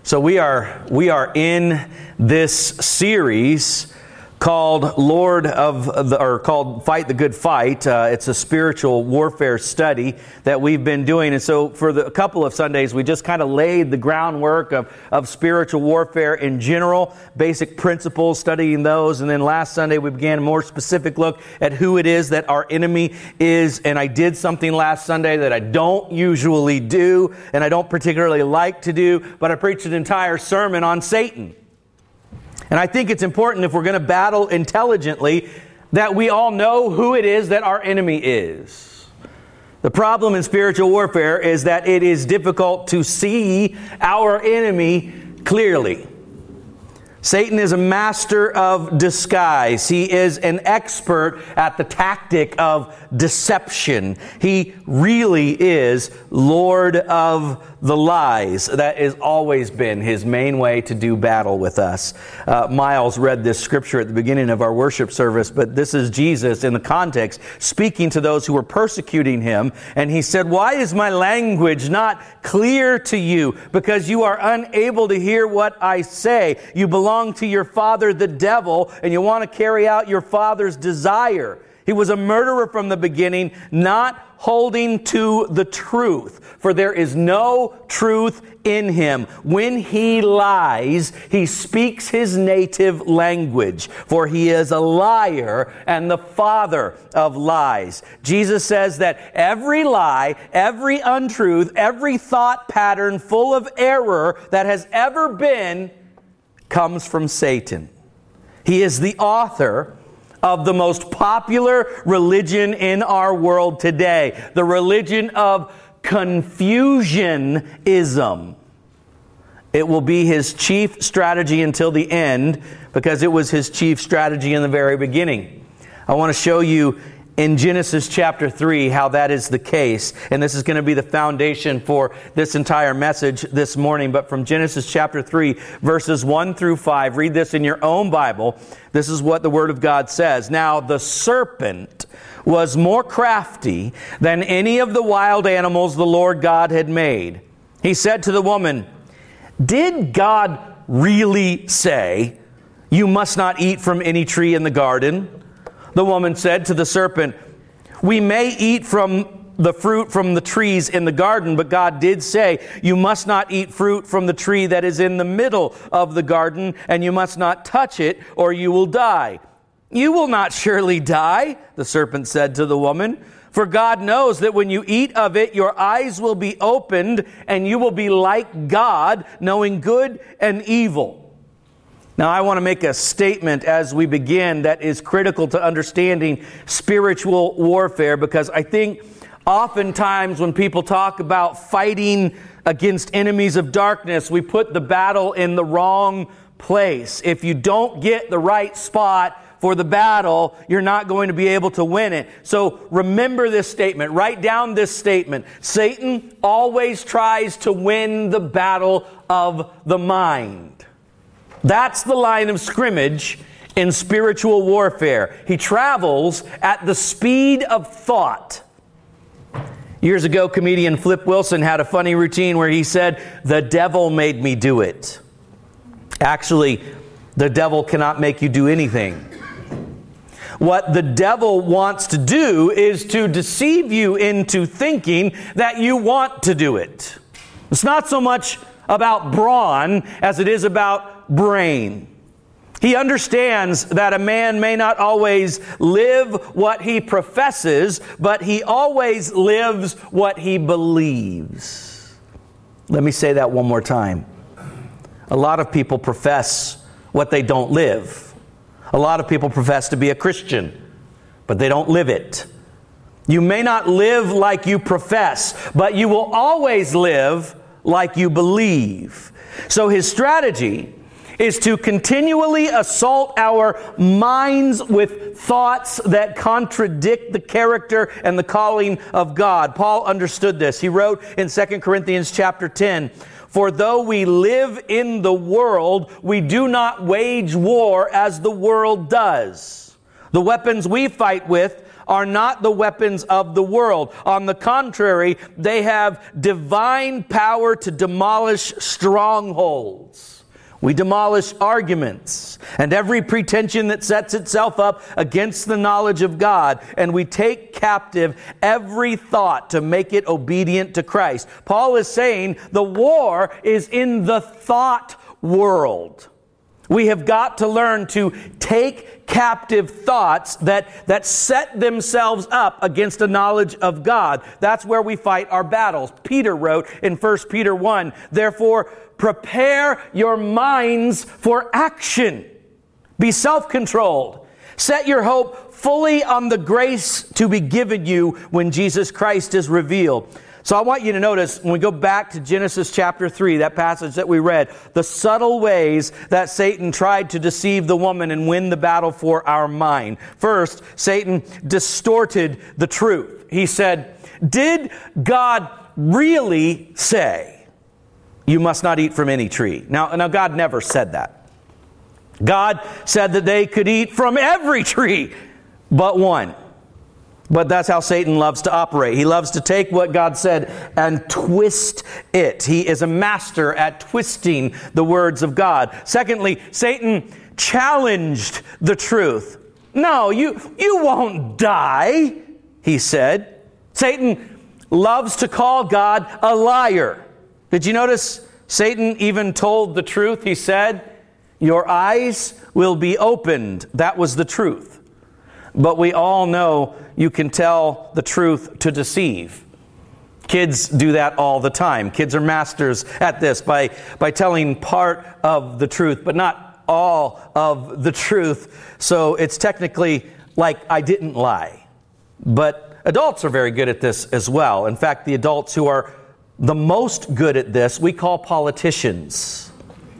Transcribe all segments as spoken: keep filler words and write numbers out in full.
So we are we are in this series called Lord of the, or called Fight the Good Fight. Uh, it's a spiritual warfare study that we've been doing. And so for the, a couple of Sundays, we just kind of laid the groundwork of, of spiritual warfare in general, basic principles, studying those. And then last Sunday, we began a more specific look at who it is that our enemy is. And I did something last Sunday that I don't usually do, and I don't particularly like to do, but I preached an entire sermon on Satan. And I think it's important, if we're going to battle intelligently, that we all know who it is that our enemy is. The problem in spiritual warfare is that it is difficult to see our enemy clearly. Satan is a master of disguise. He is an expert at the tactic of deception. He really is Lord of the lies. That has always been his main way to do battle with us. Uh, Miles read this scripture at the beginning of our worship service, but this is Jesus in the context speaking to those who were persecuting him. And he said, "Why is my language not clear to you? Because you are unable to hear what I say. You belong to your father, the devil, and you want to carry out your father's desire." He was a murderer from the beginning, not holding to the truth, for there is no truth in him. When he lies, he speaks his native language, for he is a liar and the father of lies. Jesus says that every lie, every untruth, every thought pattern full of error that has ever been comes from Satan. He is the author of the most popular religion in our world today, the religion of Confucianism. It will be his chief strategy until the end, because it was his chief strategy in the very beginning. I want to show you in Genesis chapter three how that is the case. And this is going to be the foundation for this entire message this morning. But from Genesis chapter three, verses one through five, read this in your own Bible. This is what the Word of God says. "Now the serpent was more crafty than any of the wild animals the Lord God had made. He said to the woman, 'Did God really say, you must not eat from any tree in the garden?' The woman said to the serpent, 'We may eat from the fruit from the trees in the garden, but God did say, you must not eat fruit from the tree that is in the middle of the garden, and you must not touch it, or you will die.' 'You will not surely die,' the serpent said to the woman, 'for God knows that when you eat of it, your eyes will be opened, and you will be like God, knowing good and evil.'" Now, I want to make a statement as we begin that is critical to understanding spiritual warfare, because I think oftentimes when people talk about fighting against enemies of darkness, we put the battle in the wrong place. If you don't get the right spot for the battle, you're not going to be able to win it. So remember this statement. Write down this statement. Satan always tries to win the battle of the mind. That's the line of scrimmage in spiritual warfare. He travels at the speed of thought. Years ago, comedian Flip Wilson had a funny routine where he said, "The devil made me do it." Actually, the devil cannot make you do anything. What the devil wants to do is to deceive you into thinking that you want to do it. It's not so much about brawn as it is about brain. He understands that a man may not always live what he professes, but he always lives what he believes. Let me say that one more time. A lot of people profess what they don't live. A lot of people profess to be a Christian, but they don't live it. You may not live like you profess, but you will always live like you believe. So his strategy is to continually assault our minds with thoughts that contradict the character and the calling of God. Paul understood this. He wrote in Second Corinthians chapter ten, "For though we live in the world, we do not wage war as the world does. The weapons we fight with are not the weapons of the world. On the contrary, they have divine power to demolish strongholds. We demolish arguments and every pretension that sets itself up against the knowledge of God, and we take captive every thought to make it obedient to Christ. Paul is saying the war is in the thought world. We have got to learn to take captive thoughts that, that set themselves up against a knowledge of God. That's where we fight our battles. Peter wrote in First Peter one, therefore, prepare your minds for action. Be self-controlled. Set your hope fully on the grace to be given you when Jesus Christ is revealed. So I want you to notice, when we go back to Genesis chapter three, that passage that we read, the subtle ways that Satan tried to deceive the woman and win the battle for our mind. First, Satan distorted the truth. He said, did God really say, you must not eat from any tree? Now, now, God never said that. God said that they could eat from every tree but one. But that's how Satan loves to operate. He loves to take what God said and twist it. He is a master at twisting the words of God. Secondly, Satan challenged the truth. No, you, you won't die, he said. Satan loves to call God a liar. Did you notice Satan even told the truth? He said, your eyes will be opened. That was the truth. But we all know you can tell the truth to deceive. Kids do that all the time. Kids are masters at this by, by telling part of the truth, but not all of the truth. So it's technically like I didn't lie. But adults are very good at this as well. In fact, the adults who are the most good at this, we call politicians.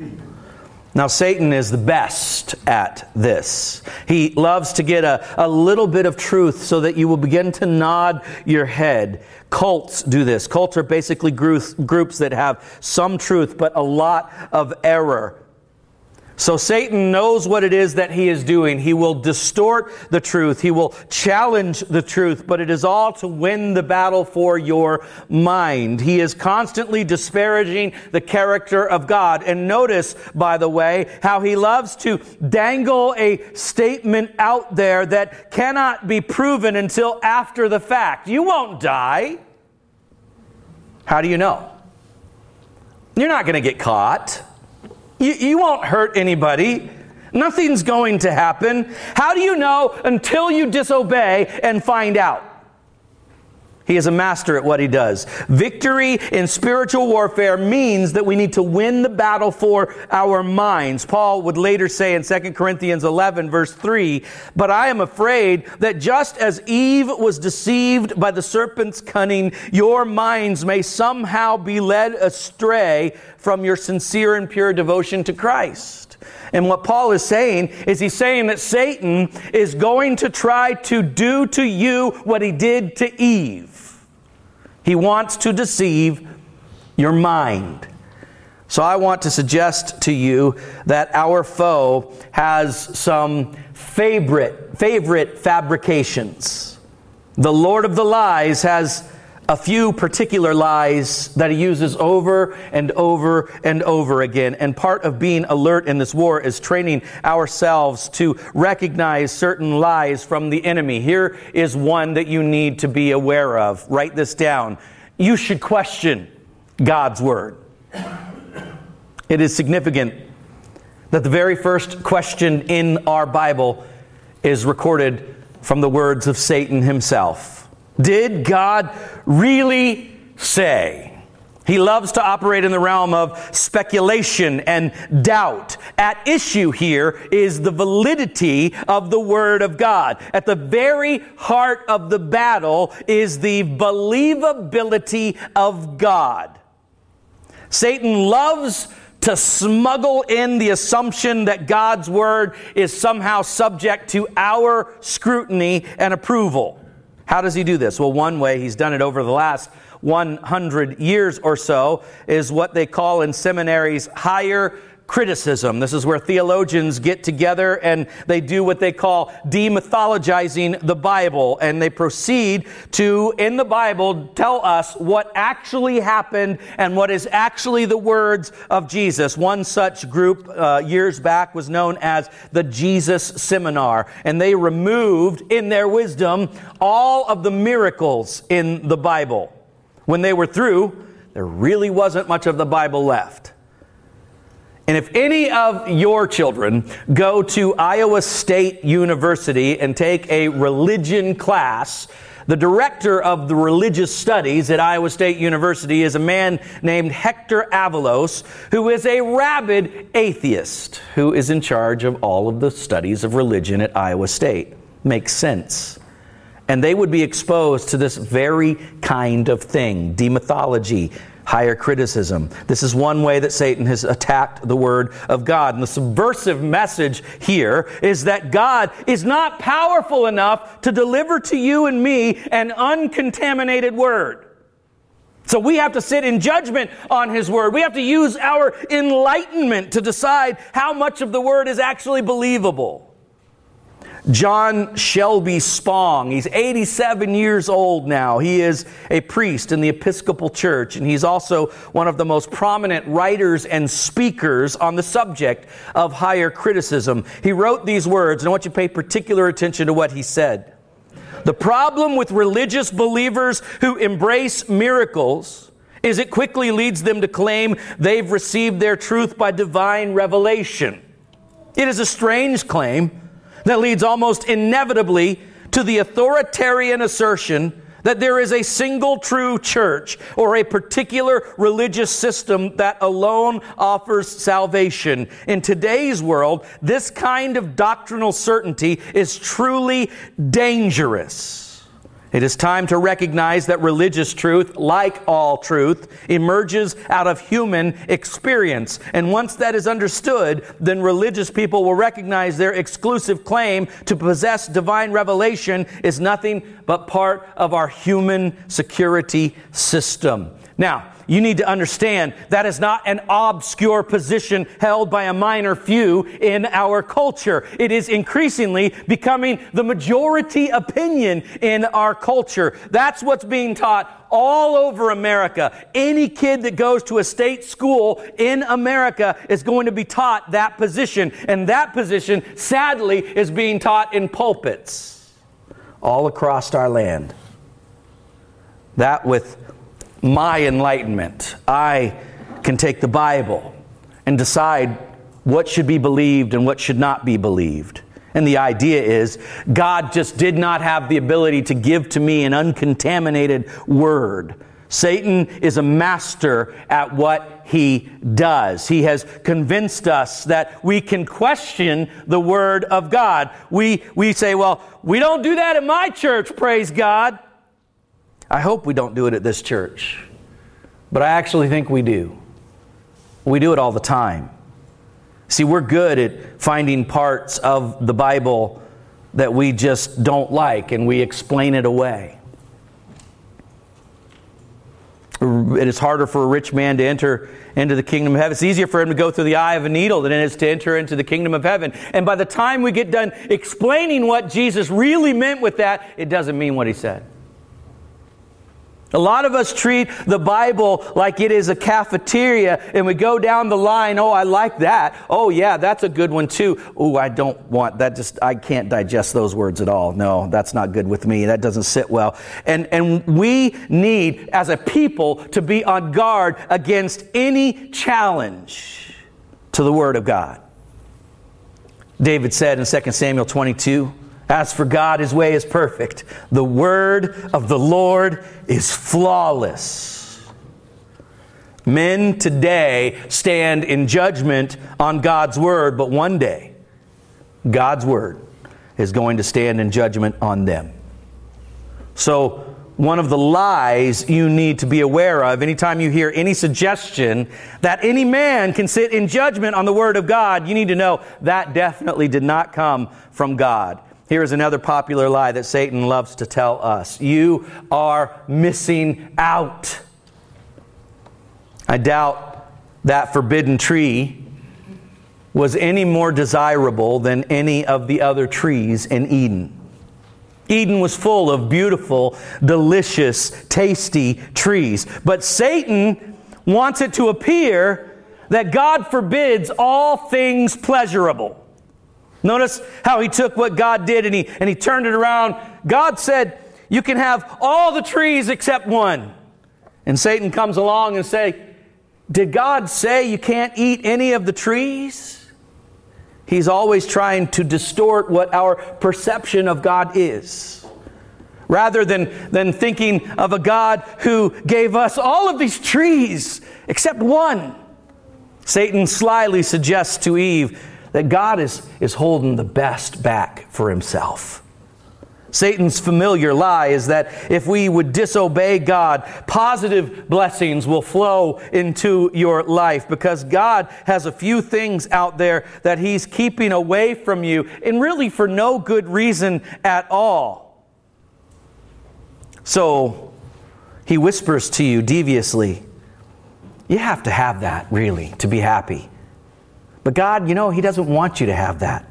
Now, Satan is the best at this. He loves to get a, a little bit of truth so that you will begin to nod your head. Cults do this. Cults are basically groups, groups that have some truth but a lot of error. So Satan knows what it is that he is doing. He will distort the truth. He will challenge the truth, but it is all to win the battle for your mind. He is constantly disparaging the character of God. And notice, by the way, how he loves to dangle a statement out there that cannot be proven until after the fact. You won't die. How do you know? You're not going to get caught. You, you won't hurt anybody. Nothing's going to happen. How do you know until you disobey and find out? He is a master at what he does. Victory in spiritual warfare means that we need to win the battle for our minds. Paul would later say in Second Corinthians eleven, verse three, but I am afraid that just as Eve was deceived by the serpent's cunning, your minds may somehow be led astray from your sincere and pure devotion to Christ. And what Paul is saying is he's saying that Satan is going to try to do to you what he did to Eve. He wants to deceive your mind. So I want to suggest to you that our foe has some favorite, favorite fabrications. The Lord of the lies has a few particular lies that he uses over and over and over again. And part of being alert in this war is training ourselves to recognize certain lies from the enemy. Here is one that you need to be aware of. Write this down. You should question God's word. It is significant that the very first question in our Bible is recorded from the words of Satan himself. Did God really say? He loves to operate in the realm of speculation and doubt. At issue here is the validity of the Word of God. At the very heart of the battle is the believability of God. Satan loves to smuggle in the assumption that God's Word is somehow subject to our scrutiny and approval. How does he do this? Well, one way he's done it over the last one hundred years or so is what they call in seminaries higher criticism. This is where theologians get together and they do what they call demythologizing the Bible. And they proceed to, in the Bible, tell us what actually happened and what is actually the words of Jesus. One such group uh, years back was known as the Jesus Seminar. And they removed, in their wisdom, all of the miracles in the Bible. When they were through, there really wasn't much of the Bible left. And if any of your children go to Iowa State University and take a religion class, the director of the religious studies at Iowa State University is a man named Hector Avalos, who is a rabid atheist, who is in charge of all of the studies of religion at Iowa State. Makes sense. And they would be exposed to this very kind of thing, demythology, higher criticism. This is one way that Satan has attacked the Word of God. And the subversive message here is that God is not powerful enough to deliver to you and me an uncontaminated Word. So we have to sit in judgment on His Word. We have to use our enlightenment to decide how much of the Word is actually believable. John Shelby Spong, he's eighty-seven years old now. He is a priest in the Episcopal Church, and he's also one of the most prominent writers and speakers on the subject of higher criticism. He wrote these words, and I want you to pay particular attention to what he said. The problem with religious believers who embrace miracles is it quickly leads them to claim they've received their truth by divine revelation. It is a strange claim that leads almost inevitably to the authoritarian assertion that there is a single true church or a particular religious system that alone offers salvation. In today's world, this kind of doctrinal certainty is truly dangerous. It is time to recognize that religious truth, like all truth, emerges out of human experience. And once that is understood, then religious people will recognize their exclusive claim to possess divine revelation is nothing but part of our human security system. Now, you need to understand that is not an obscure position held by a minor few in our culture. It is increasingly becoming the majority opinion in our culture. That's what's being taught all over America. Any kid that goes to a state school in America is going to be taught that position. And that position, sadly, is being taught in pulpits all across our land. That with my enlightenment, I can take the Bible and decide what should be believed and what should not be believed. And the idea is God just did not have the ability to give to me an uncontaminated word. Satan is a master at what he does. He has convinced us that we can question the Word of God. We, we say, well, we don't do that in my church, praise God. I hope we don't do it at this church, but I actually think we do. We do it all the time. See, we're good at finding parts of the Bible that we just don't like, and we explain it away. It is harder for a rich man to enter into the kingdom of heaven. It's easier for him to go through the eye of a needle than it is to enter into the kingdom of heaven. And by the time we get done explaining what Jesus really meant with that, it doesn't mean what He said. A lot of us treat the Bible like it is a cafeteria, and we go down the line, oh, I like that. Oh, yeah, that's a good one too. Oh, I don't want that. Just I can't digest those words at all. No, that's not good with me. That doesn't sit well. And, and we need, as a people, to be on guard against any challenge to the Word of God. David said in Second Samuel twenty-two, as for God, His way is perfect. The word of the Lord is flawless. Men today stand in judgment on God's word, but one day, God's word is going to stand in judgment on them. So, one of the lies you need to be aware of anytime you hear any suggestion that any man can sit in judgment on the Word of God, you need to know that definitely did not come from God. Here is another popular lie that Satan loves to tell us. You are missing out. I doubt that forbidden tree was any more desirable than any of the other trees in Eden. Eden was full of beautiful, delicious, tasty trees. But Satan wants it to appear that God forbids all things pleasurable. Notice how he took what God did and he, and he turned it around. God said, you can have all the trees except one. And Satan comes along and say, did God say you can't eat any of the trees? He's always trying to distort what our perception of God is. Rather than, than thinking of a God who gave us all of these trees except one, Satan slyly suggests to Eve that God is, is holding the best back for himself. Satan's familiar lie is that if we would disobey God, positive blessings will flow into your life because God has a few things out there that He's keeping away from you, and really for no good reason at all. So He whispers to you deviously, you have to have that really to be happy. But God, you know, He doesn't want you to have that.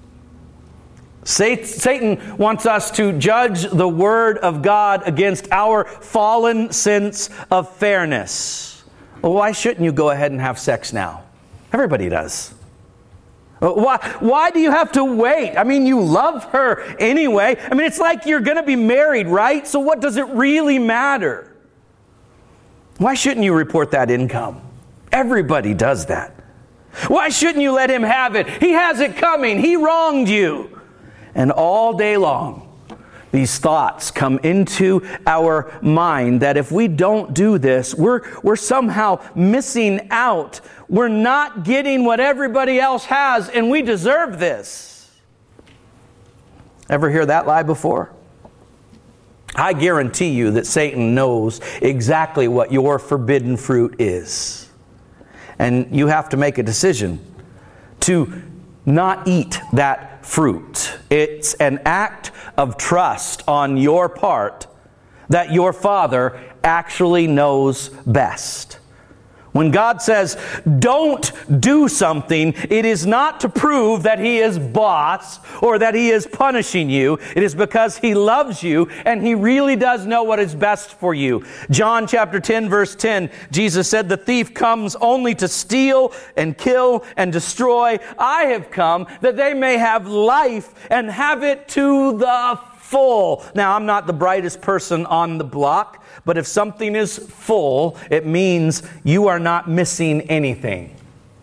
Satan wants us to judge the Word of God against our fallen sense of fairness. Well, why shouldn't you go ahead and have sex now? Everybody does. Why, why do you have to wait? I mean, you love her anyway. I mean, it's like you're going to be married, right? So what does it really matter? Why shouldn't you report that income? Everybody does that. Why shouldn't you let him have it? He has it coming. He wronged you. And all day long, these thoughts come into our mind that if we don't do this, we're, we're somehow missing out. We're not getting what everybody else has, and we deserve this. Ever hear that lie before? I guarantee you that Satan knows exactly what your forbidden fruit is. And you have to make a decision to not eat that fruit. It's an act of trust on your part that your Father actually knows best. When God says, don't do something, it is not to prove that He is boss or that He is punishing you. It is because He loves you and He really does know what is best for you. John chapter ten, verse ten, Jesus said, the thief comes only to steal and kill and destroy. I have come that they may have life and have it to the full. Now, I'm not the brightest person on the block, but if something is full, it means you are not missing anything.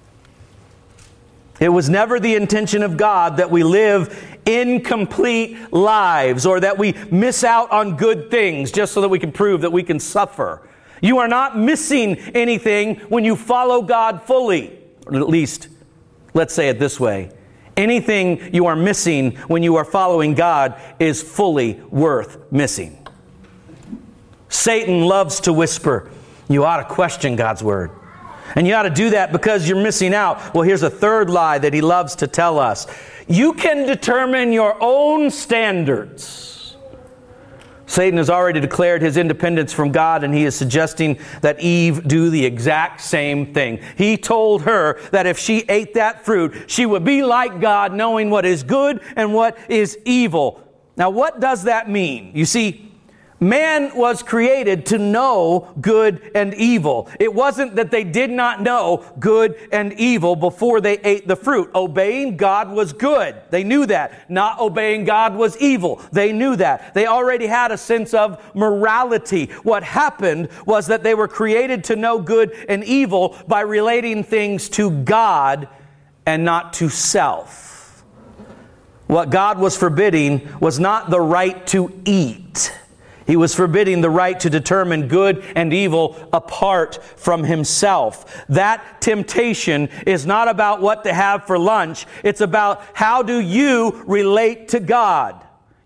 It was never the intention of God that we live incomplete lives or that we miss out on good things just so that we can prove that we can suffer. You are not missing anything when you follow God fully. Or at least, let's say it this way. Anything you are missing when you are following God is fully worth missing. Satan loves to whisper, you ought to question God's Word. And you ought to do that because you're missing out. Well, here's a third lie that he loves to tell us. You can determine your own standards. Satan has already declared his independence from God, and he is suggesting that Eve do the exact same thing. He told her that if she ate that fruit, she would be like God, knowing what is good and what is evil. Now, what does that mean? You see, man was created to know good and evil. It wasn't that they did not know good and evil before they ate the fruit. Obeying God was good. They knew that. Not obeying God was evil. They knew that. They already had a sense of morality. What happened was that they were created to know good and evil by relating things to God and not to self. What God was forbidding was not the right to eat. He was forbidding the right to determine good and evil apart from himself. That temptation is not about what to have for lunch. It's about how do you relate to God.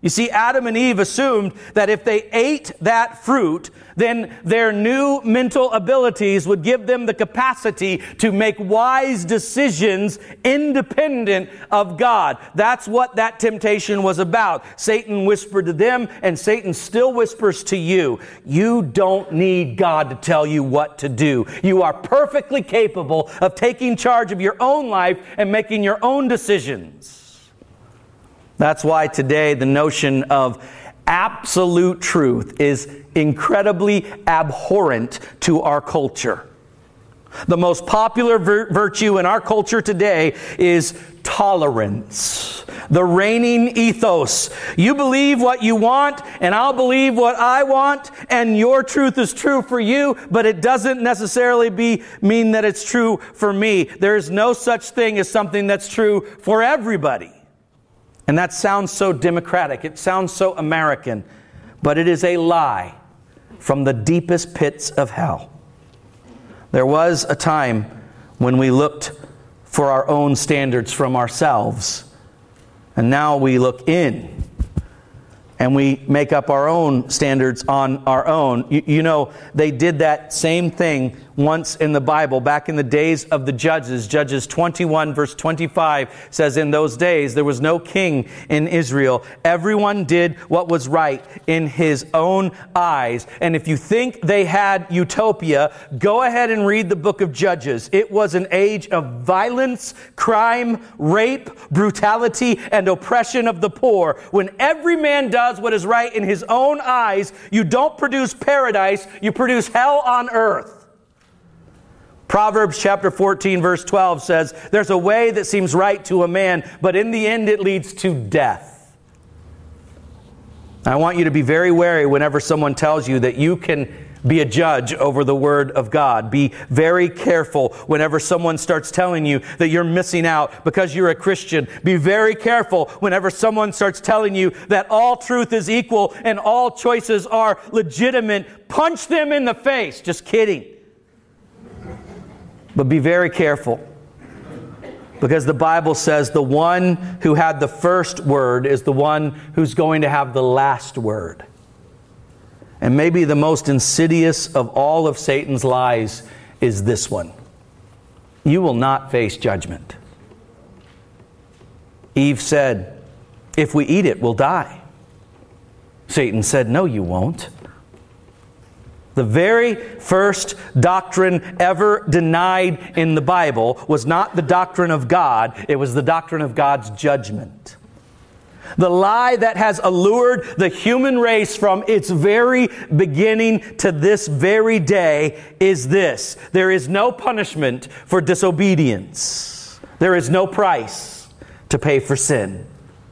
You see, Adam and Eve assumed that if they ate that fruit, then their new mental abilities would give them the capacity to make wise decisions independent of God. That's what that temptation was about. Satan whispered to them, and Satan still whispers to you. You don't need God to tell you what to do. You are perfectly capable of taking charge of your own life and making your own decisions. That's why today the notion of absolute truth is incredibly abhorrent to our culture. The most popular vir- virtue in our culture today is tolerance, the reigning ethos. You believe what you want, and I'll believe what I want, and your truth is true for you, but it doesn't necessarily be mean that it's true for me. There is no such thing as something that's true for everybody. And that sounds so democratic. It sounds so American. But it is a lie from the deepest pits of hell. There was a time when we looked for our own standards from ourselves. And now we look in. And we make up our own standards on our own. You, you know, they did that same thing once in the Bible, back in the days of the Judges. Judges twenty-one verse twenty-five says, in those days there was no king in Israel. Everyone did what was right in his own eyes. And if you think they had utopia, go ahead and read the book of Judges. It was an age of violence, crime, rape, brutality, and oppression of the poor. When every man does what is right in his own eyes, you don't produce paradise, you produce hell on earth. Proverbs chapter fourteen verse twelve says, there's a way that seems right to a man, but in the end it leads to death. I want you to be very wary whenever someone tells you that you can be a judge over the Word of God. Be very careful whenever someone starts telling you that you're missing out because you're a Christian. Be very careful whenever someone starts telling you that all truth is equal and all choices are legitimate. Punch them in the face. Just kidding. But be very careful, because the Bible says the one who had the first word is the one who's going to have the last word. And maybe the most insidious of all of Satan's lies is this one. You will not face judgment. Eve said, if we eat it, we'll die. Satan said, no, you won't. The very first doctrine ever denied in the Bible was not the doctrine of God, it was the doctrine of God's judgment. The lie that has allured the human race from its very beginning to this very day is this: there is no punishment for disobedience. There is no price to pay for sin.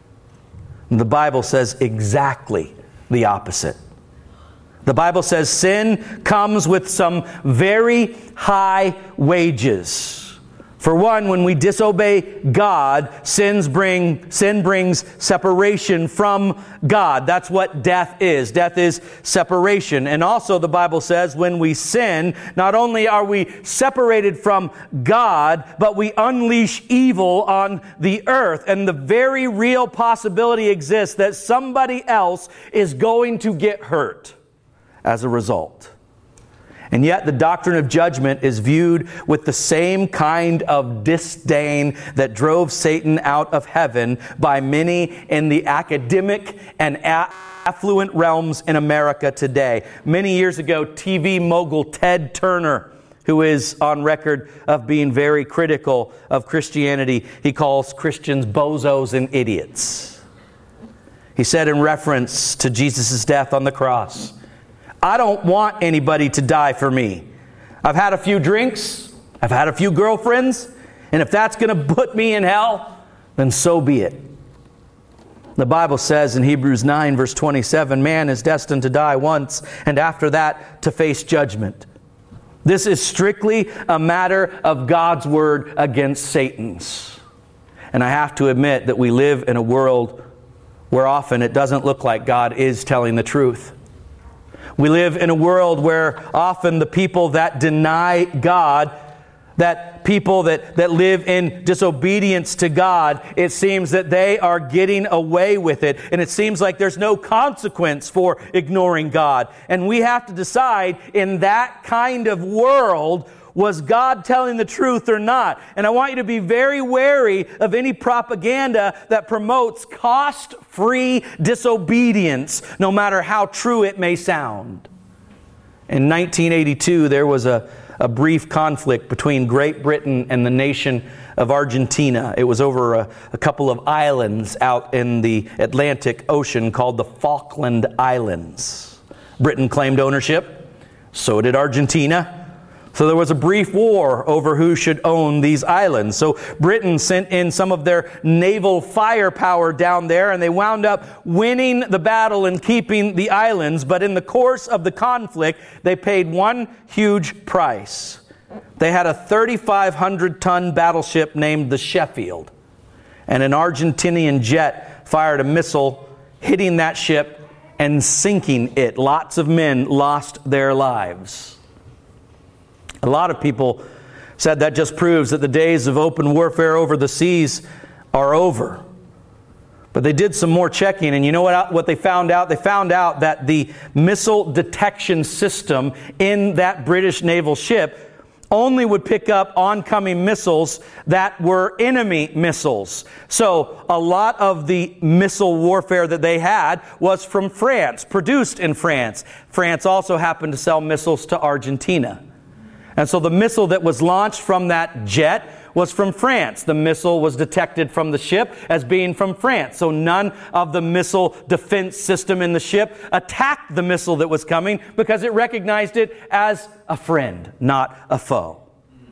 And the Bible says exactly the opposite. The Bible says sin comes with some very high wages. For one, when we disobey God, sins bring, sin brings separation from God. That's what death is. Death is separation. And also the Bible says when we sin, not only are we separated from God, but we unleash evil on the earth. And the very real possibility exists that somebody else is going to get hurt as a result. And yet the doctrine of judgment is viewed with the same kind of disdain that drove Satan out of heaven by many in the academic and affluent realms in America today. Many years ago, T V mogul Ted Turner, who is on record of being very critical of Christianity, he calls Christians bozos and idiots. He said in reference to Jesus' death on the cross, I don't want anybody to die for me. I've had a few drinks, I've had a few girlfriends, and if that's going to put me in hell, then so be it. The Bible says in Hebrews nine verse twenty-seven, man is destined to die once, and after that to face judgment. This is strictly a matter of God's word against Satan's. And I have to admit that we live in a world where often it doesn't look like God is telling the truth. We live in a world where often the people that deny God, that people that, that live in disobedience to God, it seems that they are getting away with it. And it seems like there's no consequence for ignoring God. And we have to decide, in that kind of world, was God telling the truth or not? And I want you to be very wary of any propaganda that promotes cost-free disobedience, no matter how true it may sound. In nineteen eighty-two, there was a, a brief conflict between Great Britain and the nation of Argentina. It was over a, a couple of islands out in the Atlantic Ocean called the Falkland Islands. Britain claimed ownership. So did Argentina. So there was a brief war over who should own these islands. So Britain sent in some of their naval firepower down there, and they wound up winning the battle and keeping the islands. But in the course of the conflict, they paid one huge price. They had a thirty-five hundred ton battleship named the Sheffield. And an Argentinian jet fired a missile, hitting that ship and sinking it. Lots of men lost their lives. A lot of people said that just proves that the days of open warfare over the seas are over. But they did some more checking, and you know what, what they found out? They found out that the missile detection system in that British naval ship only would pick up oncoming missiles that were enemy missiles. So a lot of the missile warfare that they had was from France, produced in France. France also happened to sell missiles to Argentina. And so the missile that was launched from that jet was from France. The missile was detected from the ship as being from France. So none of the missile defense system in the ship attacked the missile that was coming because it recognized it as a friend, not a foe.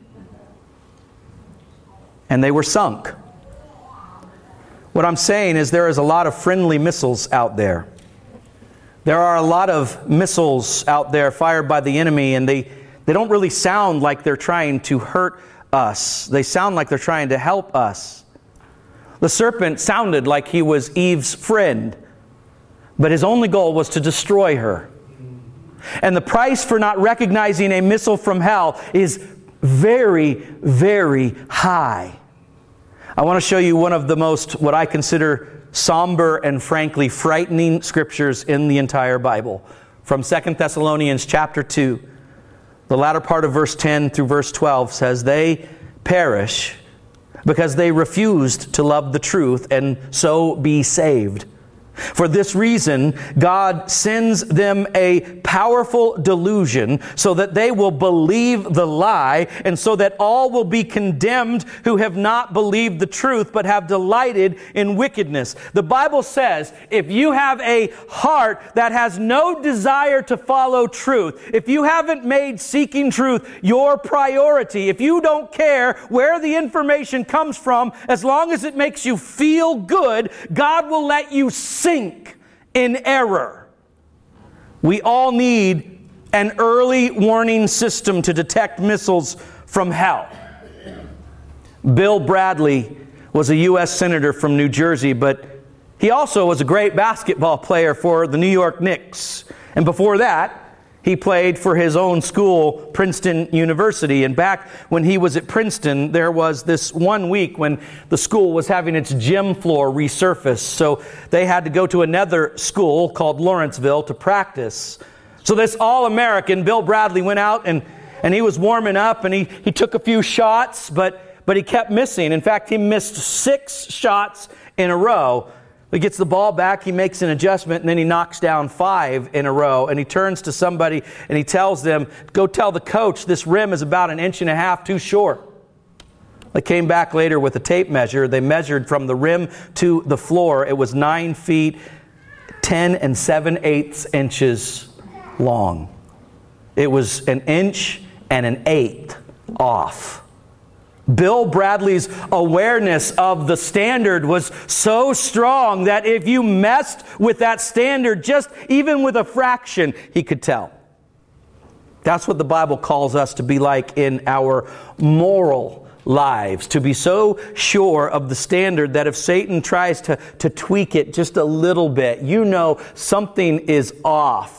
And they were sunk. What I'm saying is there is a lot of friendly missiles out there. There are a lot of missiles out there fired by the enemy, and they They don't really sound like they're trying to hurt us. They sound like they're trying to help us. The serpent sounded like he was Eve's friend, but his only goal was to destroy her. And the price for not recognizing a missile from hell is very, very high. I want to show you one of the most, what I consider, somber and frankly frightening scriptures in the entire Bible. From Second Thessalonians chapter two. The latter part of verse ten through verse twelve says, "They perish because they refused to love the truth and so be saved. For this reason, God sends them a powerful delusion so that they will believe the lie, and so that all will be condemned who have not believed the truth but have delighted in wickedness." The Bible says if you have a heart that has no desire to follow truth, if you haven't made seeking truth your priority, if you don't care where the information comes from, as long as it makes you feel good, God will let you sink in error. We all need an early warning system to detect missiles from hell. Bill Bradley was a U S senator from New Jersey, but he also was a great basketball player for the New York Knicks. And before that, he played for his own school, Princeton University. And back when he was at Princeton, there was this one week when the school was having its gym floor resurfaced. So they had to go to another school called Lawrenceville to practice. So this All-American, Bill Bradley, went out and, and he was warming up, and he, he took a few shots, but, but he kept missing. In fact, he missed six shots in a row. He gets the ball back, he makes an adjustment, and then he knocks down five in a row. And he turns to somebody and he tells them, "Go tell the coach this rim is about an inch and a half too short." They came back later with a tape measure. They measured from the rim to the floor. It was nine feet, ten and seven eighths inches long. It was an inch and an eighth off. Bill Bradley's awareness of the standard was so strong that if you messed with that standard, just even with a fraction, he could tell. That's what the Bible calls us to be like in our moral lives, to be so sure of the standard that if Satan tries to, to tweak it just a little bit, you know something is off.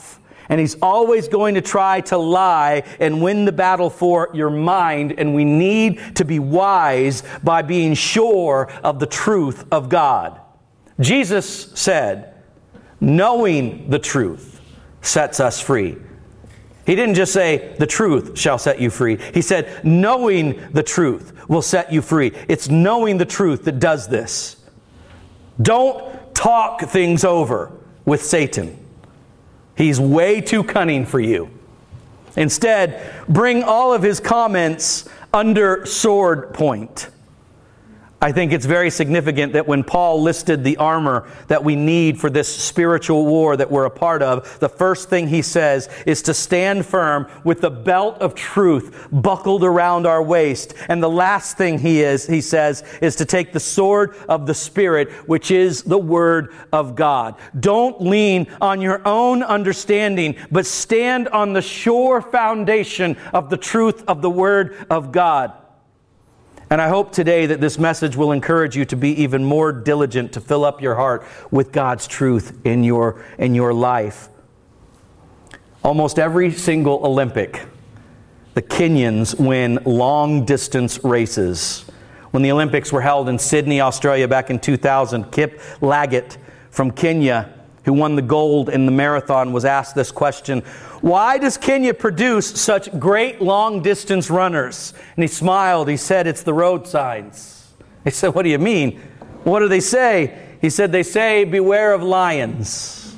And he's always going to try to lie and win the battle for your mind. And we need to be wise by being sure of the truth of God. Jesus said, knowing the truth sets us free. He didn't just say, the truth shall set you free. He said, knowing the truth will set you free. It's knowing the truth that does this. Don't talk things over with Satan. He's way too cunning for you. Instead, bring all of his comments under sword point. I think it's very significant that when Paul listed the armor that we need for this spiritual war that we're a part of, the first thing he says is to stand firm with the belt of truth buckled around our waist. And the last thing he is, he says, is to take the sword of the Spirit, which is the Word of God. Don't lean on your own understanding, but stand on the sure foundation of the truth of the Word of God. And I hope today that this message will encourage you to be even more diligent to fill up your heart with God's truth in your, in your life. Almost every single Olympic, the Kenyans win long-distance races. When the Olympics were held in Sydney, Australia back in two thousand, Kip Laggett from Kenya, who won the gold in the marathon, was asked this question: why does Kenya produce such great long-distance runners? And he smiled. He said, it's the road signs. They said, what do you mean? What do they say? He said, they say, beware of lions.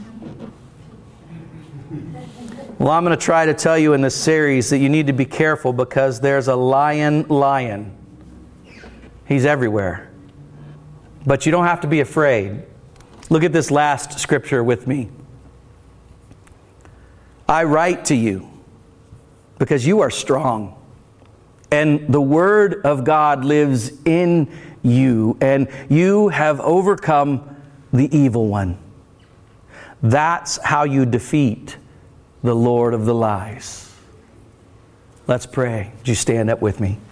Well, I'm going to try to tell you in this series that you need to be careful because there's a lion lion. He's everywhere. But you don't have to be afraid. Look at this last scripture with me. I write to you because you are strong, and the Word of God lives in you, and you have overcome the evil one. That's how you defeat the Lord of the lies. Let's pray. Would you stand up with me?